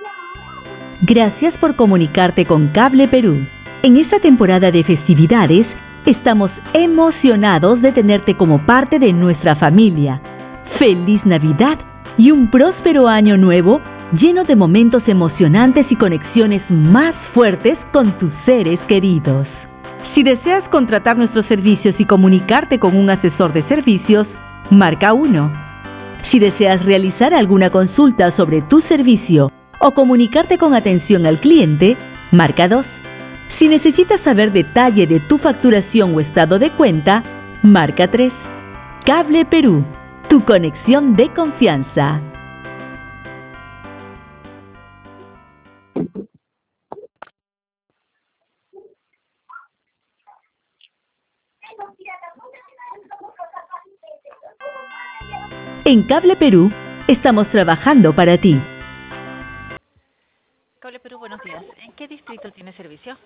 Gracias por comunicarte con Cable Perú. En esta temporada de festividades, estamos emocionados de tenerte como parte de nuestra familia. ¡Feliz Navidad y un próspero año nuevo lleno de momentos emocionantes y conexiones más fuertes con tus seres queridos! Si deseas contratar nuestros servicios y comunicarte con un asesor de servicios, marca 1. Si deseas realizar alguna consulta sobre tu servicio o comunicarte con atención al cliente, marca 2. Si necesitas saber detalle de tu facturación o estado de cuenta, marca 3. Cable Perú, tu conexión de confianza. En Cable Perú, estamos trabajando para ti. Cable Perú, buenos días. ¿En qué distrito tiene servicio?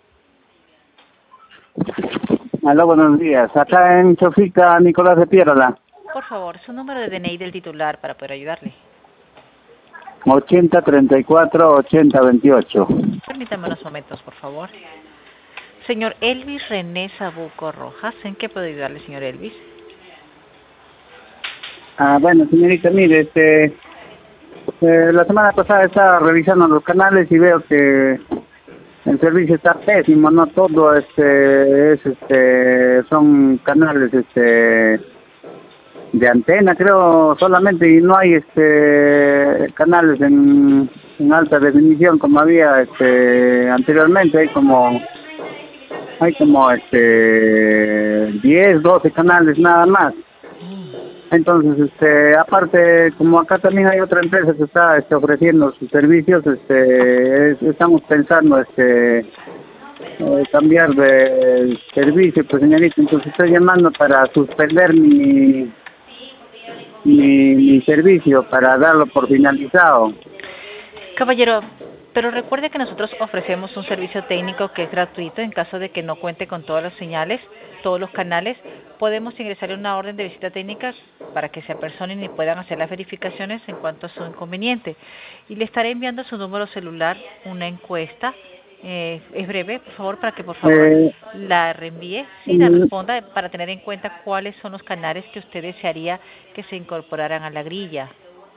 Aló, buenos días. Acá en Chofica, Nicolás de Piérola. Por favor, su número de DNI del titular para poder ayudarle. 8034-8028. Permítame unos momentos, por favor. Señor Elvis René Sabuco Rojas, ¿en qué puedo ayudarle, señor Elvis? Bueno, señorita, mire, la semana pasada estaba revisando los canales y veo que el servicio está pésimo, no todo son canales de antena, creo, solamente, y no hay canales en alta definición como había anteriormente. Hay como 10, 12 canales nada más. Entonces, aparte, como acá también hay otra empresa que está ofreciendo sus servicios, estamos pensando cambiar de servicio, pues, señorita. Entonces estoy llamando para suspender mi servicio, para darlo por finalizado. Caballero, pero recuerde que nosotros ofrecemos un servicio técnico que es gratuito. En caso de que no cuente con todas las señales, todos los canales, podemos ingresarle una orden de visita técnica para que se apersonen y puedan hacer las verificaciones en cuanto a su inconveniente. Y le estaré enviando a su número celular una encuesta. Es breve, por favor, para que por favor la reenvíe, la responda, para tener en cuenta cuáles son los canales que usted desearía que se incorporaran a la grilla.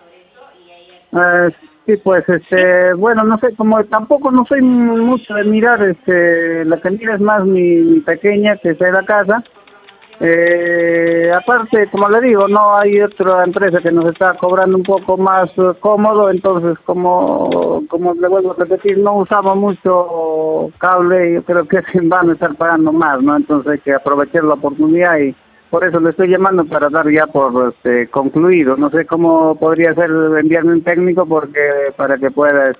Sí, pues, bueno, no sé, como tampoco no soy mucho de mirar, la que mira es más mi pequeña, que está en la casa. Aparte, como le digo, no hay otra empresa que nos está cobrando un poco más cómodo. Entonces, como le vuelvo a repetir, no usamos mucho cable, y yo creo que van a estar pagando más, ¿no? Entonces hay que aprovechar la oportunidad, y por eso le estoy llamando para dar ya por concluido. No sé cómo podría ser enviarme un técnico para que pueda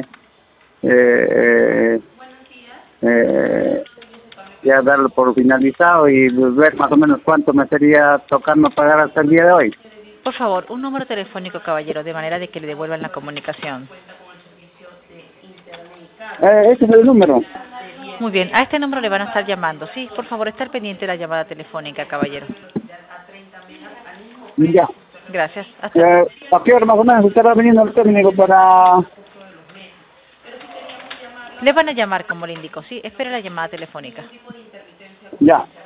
ya darlo por finalizado y ver más o menos cuánto me sería tocando pagar hasta el día de hoy. Por favor, un número telefónico, caballero, de manera de que le devuelvan la comunicación. Ese es el número. Muy bien, a este número le van a estar llamando. Sí, por favor, estar pendiente de la llamada telefónica, caballero. Ya. Gracias. ¿A qué hora más o menos estará viniendo el técnico para...? Le van a llamar, como le indico, sí. Espere la llamada telefónica. Ya.